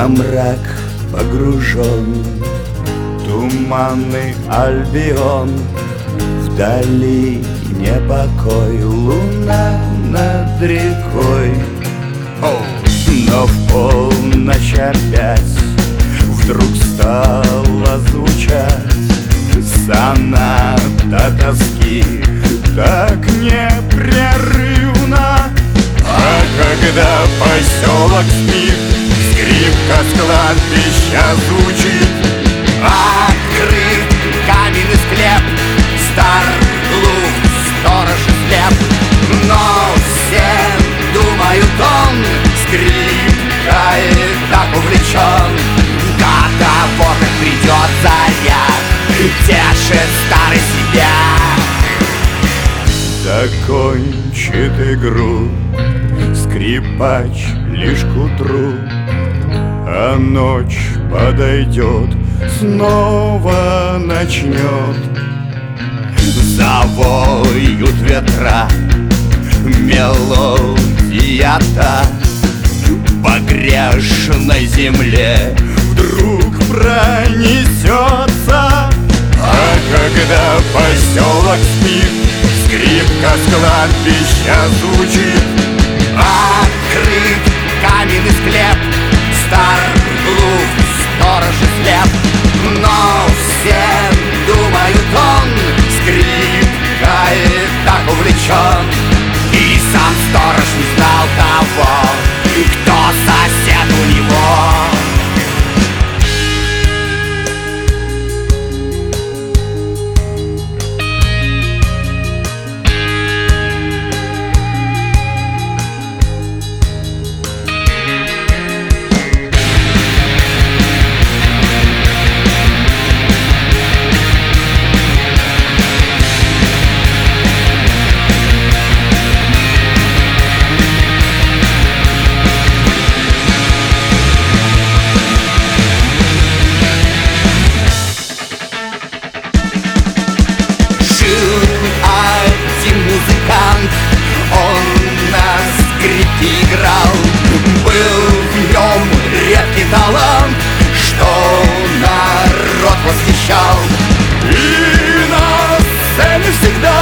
мрак погружен, туманный Альбион, вдали непокой, луна над рекой. Но в полночь опять вдруг стала звучать соната тоски, так непрерывно. А когда поселок спит, скрипка с кладбища звучит. Открыт каменный склеп, стар, глух, сторож и слеп, но все думают, он скрипкой так увлечен. Когда вот как придет заря, тешит старый себя. Закончит игру скрипач лишь к утру, а ночь подойдет, снова начнет. Завоют ветра, мелодия та по грешной земле вдруг пронесется. А когда поселок спит, скрипка с кладбища звучит. Открыт каменный склеп, стар, глух, сторож и слеп, но все думают, он скрипкой так увлечен. И сам сторож не знал того, кто сосед у него. Он на скрипке играл, был в нем редкий талант, что народ восхищал. И на сцене всегда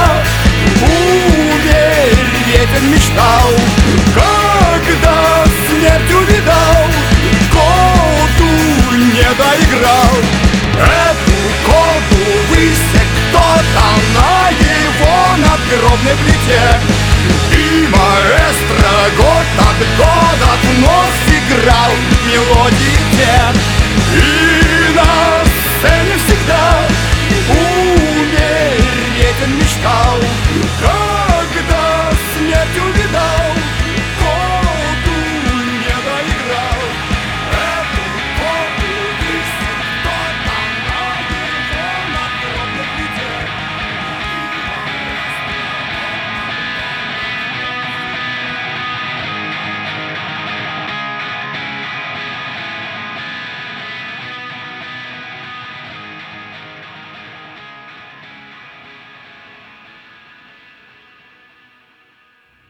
умереть он мечтал. Когда смерть увидал, коду не доиграл. Эту коду высек кто-то на его надгробной плите. И маэстро год от года вновь играл мелодии те. И